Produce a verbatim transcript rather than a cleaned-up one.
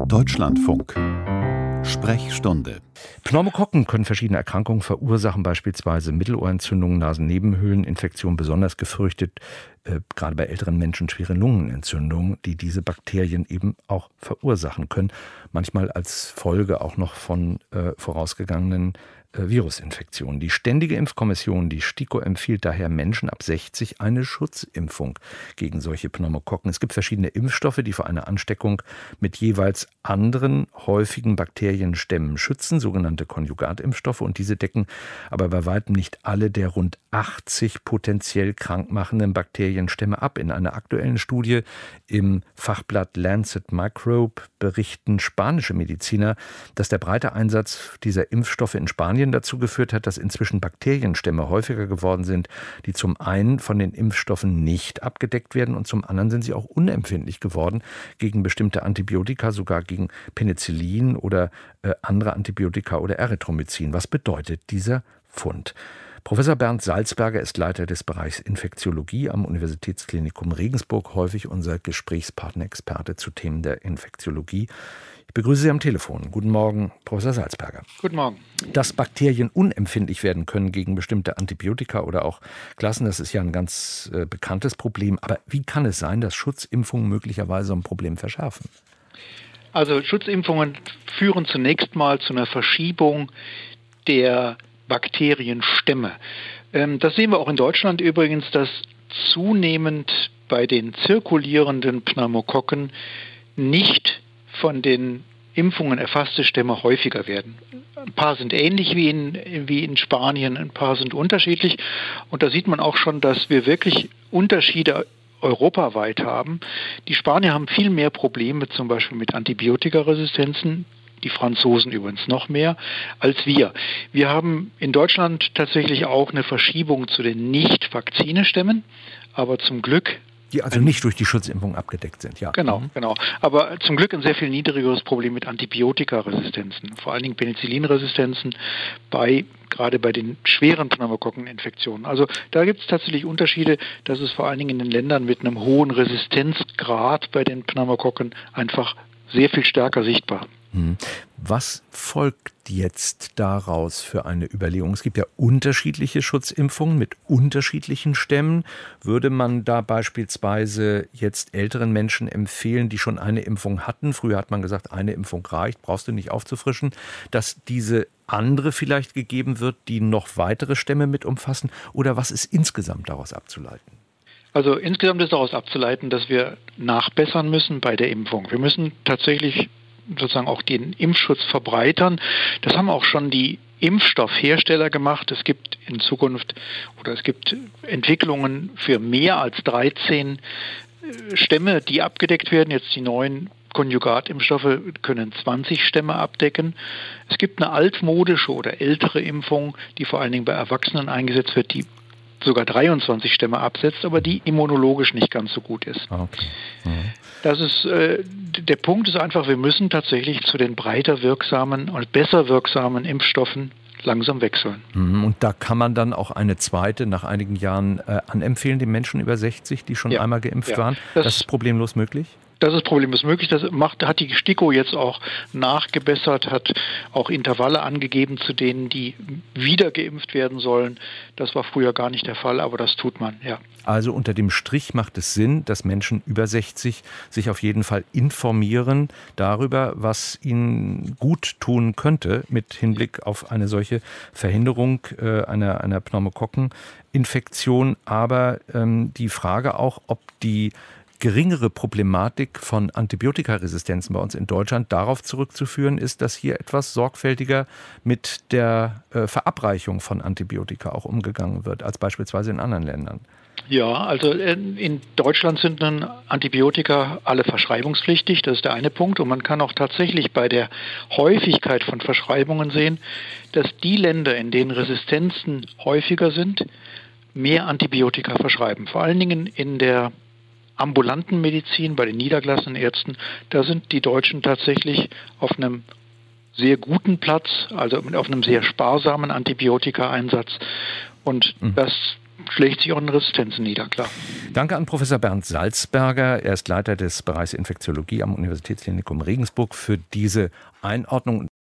Deutschlandfunk. Sprechstunde. Pneumokokken können verschiedene Erkrankungen verursachen, beispielsweise Mittelohrentzündungen, Nasennebenhöhleninfektionen, besonders gefürchtet, äh, gerade bei älteren Menschen, schwere Lungenentzündungen, die diese Bakterien eben auch verursachen können. Manchmal als Folge auch noch von äh, vorausgegangenen äh, Virusinfektionen. Die Ständige Impfkommission, die STIKO, empfiehlt daher Menschen ab sechzig eine Schutzimpfung gegen solche Pneumokokken. Es gibt verschiedene Impfstoffe, die vor einer Ansteckung mit jeweils anderen häufigen Bakterienstämmen schützen, sogenannte Konjugatimpfstoffe. Und diese decken aber bei weitem nicht alle der rund achtzig potenziell krankmachenden Bakterienstämme ab. In einer aktuellen Studie im Fachblatt Lancet Microbe berichten spanische Mediziner, dass der breite Einsatz dieser Impfstoffe in Spanien dazu geführt hat, dass inzwischen Bakterienstämme häufiger geworden sind, die zum einen von den Impfstoffen nicht abgedeckt werden und zum anderen sind sie auch unempfindlich geworden gegen bestimmte Antibiotika, sogar gegen Penicillin oder äh, andere Antibiotika oder Erythromycin. Was bedeutet dieser Fund? Professor Bernd Salzberger ist Leiter des Bereichs Infektiologie am Universitätsklinikum Regensburg, häufig unser Gesprächspartner-Experte zu Themen der Infektiologie. Ich begrüße Sie am Telefon. Guten Morgen, Professor Salzberger. Guten Morgen. Dass Bakterien unempfindlich werden können gegen bestimmte Antibiotika oder auch Klassen, das ist ja ein ganz äh, bekanntes Problem. Aber wie kann es sein, dass Schutzimpfungen möglicherweise ein Problem verschärfen? Also Schutzimpfungen führen zunächst mal zu einer Verschiebung der Bakterienstämme. Ähm, das sehen wir auch in Deutschland übrigens, dass zunehmend bei den zirkulierenden Pneumokokken nicht von den Impfungen erfasste Stämme häufiger werden. Ein paar sind ähnlich wie in, wie in Spanien, ein paar sind unterschiedlich. Und da sieht man auch schon, dass wir wirklich Unterschiede europaweit haben. Die Spanier haben viel mehr Probleme, zum Beispiel mit Antibiotikaresistenzen. Die Franzosen übrigens noch mehr als wir. Wir haben in Deutschland tatsächlich auch eine Verschiebung zu den Nicht-Vakzinestämmen, aber zum Glück... Die also nicht durch die Schutzimpfung abgedeckt sind, ja. Genau, mhm. genau. Aber zum Glück ein sehr viel niedrigeres Problem mit Antibiotikaresistenzen, vor allen Dingen Penicillinresistenzen bei gerade bei den schweren Pneumokokkeninfektionen. Also da gibt es tatsächlich Unterschiede, dass es vor allen Dingen in den Ländern mit einem hohen Resistenzgrad bei den Pneumokokken einfach sehr viel stärker sichtbar. Was folgt jetzt daraus für eine Überlegung? Es gibt ja unterschiedliche Schutzimpfungen mit unterschiedlichen Stämmen. Würde man da beispielsweise jetzt älteren Menschen empfehlen, die schon eine Impfung hatten? Früher hat man gesagt, eine Impfung reicht, brauchst du nicht aufzufrischen, dass diese andere vielleicht gegeben wird, die noch weitere Stämme mit umfassen? Oder was ist insgesamt daraus abzuleiten? Also insgesamt ist daraus abzuleiten, dass wir nachbessern müssen bei der Impfung. Wir müssen tatsächlich sozusagen auch den Impfschutz verbreitern. Das haben auch schon die Impfstoffhersteller gemacht. Es gibt in Zukunft oder es gibt Entwicklungen für mehr als dreizehn Stämme, die abgedeckt werden. Jetzt die neuen Konjugatimpfstoffe können zwanzig Stämme abdecken. Es gibt eine altmodische oder ältere Impfung, die vor allen Dingen bei Erwachsenen eingesetzt wird, die sogar dreiundzwanzig Stämme absetzt, aber die immunologisch nicht ganz so gut ist. Okay. Mhm. Das ist, äh, der Punkt ist einfach, wir müssen tatsächlich zu den breiter wirksamen und besser wirksamen Impfstoffen langsam wechseln. Und da kann man dann auch eine zweite nach einigen Jahren äh, anempfehlen, den Menschen über sechzig, die schon ja. einmal geimpft ja. waren. Das, das ist problemlos möglich? Das ist problemlos möglich. Das macht, hat die STIKO jetzt auch nachgebessert, hat auch Intervalle angegeben, zu denen die wieder geimpft werden sollen. Das war früher gar nicht der Fall, aber das tut man, ja. Also unter dem Strich macht es Sinn, dass Menschen über sechzig sich auf jeden Fall informieren darüber, was ihnen gut tun könnte mit Hinblick auf eine solche Verhinderung äh, einer, einer Pneumokokkeninfektion. Aber ähm, die Frage auch, ob die geringere Problematik von Antibiotikaresistenzen bei uns in Deutschland darauf zurückzuführen ist, dass hier etwas sorgfältiger mit der äh, Verabreichung von Antibiotika auch umgegangen wird, als beispielsweise in anderen Ländern. Ja, also in Deutschland sind dann Antibiotika alle verschreibungspflichtig, das ist der eine Punkt. Und man kann auch tatsächlich bei der Häufigkeit von Verschreibungen sehen, dass die Länder, in denen Resistenzen häufiger sind, mehr Antibiotika verschreiben. Vor allen Dingen in der ambulanten Medizin, bei den niedergelassenen Ärzten, da sind die Deutschen tatsächlich auf einem sehr guten Platz, also auf einem sehr sparsamen Antibiotika-Einsatz. Und mhm. das schlägt sich auch in Resistenzen nieder, klar. Danke an Professor Bernd Salzberger. Er ist Leiter des Bereichs Infektiologie am Universitätsklinikum Regensburg für diese Einordnung.